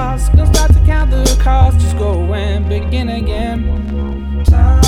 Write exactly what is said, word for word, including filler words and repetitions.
lost. Don't start to count the cost, just go and begin again. Time